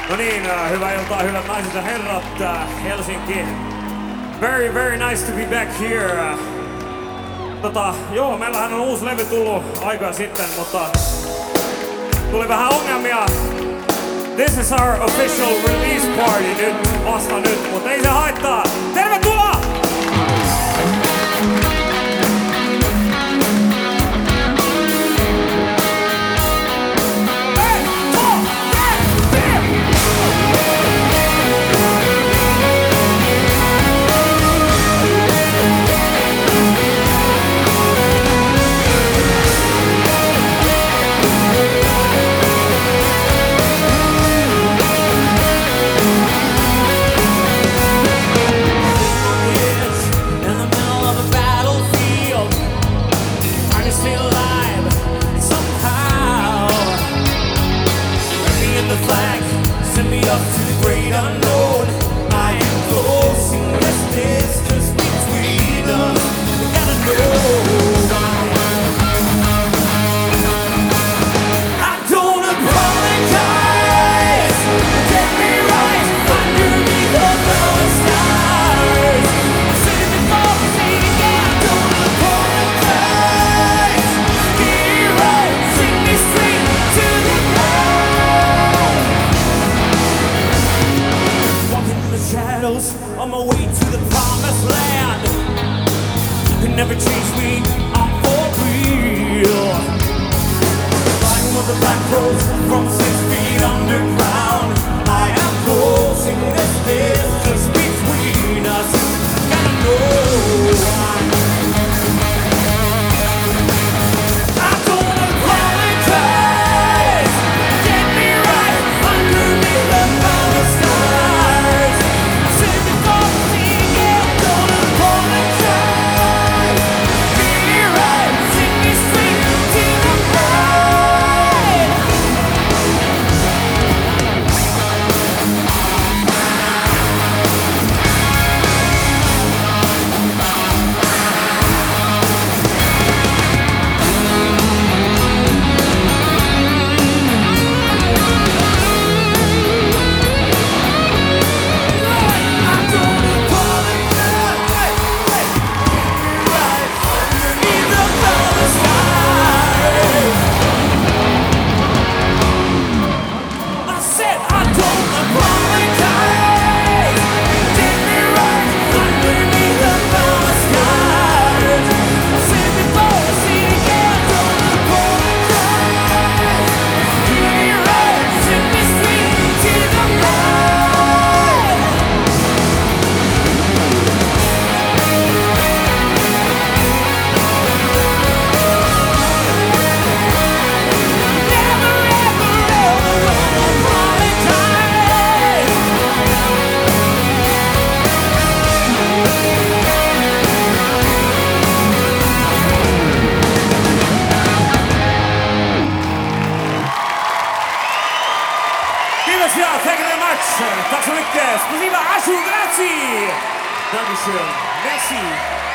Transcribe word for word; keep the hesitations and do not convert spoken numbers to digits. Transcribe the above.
No niin, äh, hyvää iltaa, hyvät naiset ja herrat. Äh, Helsinki. Very, very nice to be back here. Äh, tota, joo, meillähän on uusi levy tullut aikaa sitten, mutta tuli vähän ongelmia. This is our official release party nyt, vasta nyt, mutta ei se haittaa. Tervetuloa! Send me up to the great unknown. I am closing this distance between us. We gotta know. I don't apologize. Get me right underneath the blue stars. I'm sitting before the sea. I don't apologize. Get me right, sing me straight to the shadows on my way to the promised land. You can never change me, I'm for real. Flying with the black rose from six feet underground. I am closing this distance between us. Gotta know why. I don't apologize. Get me right underneath the promised stars. Thank you very much. Tack så mycket. Spasiba, Ashu, grazie. Dankeschön. Merci.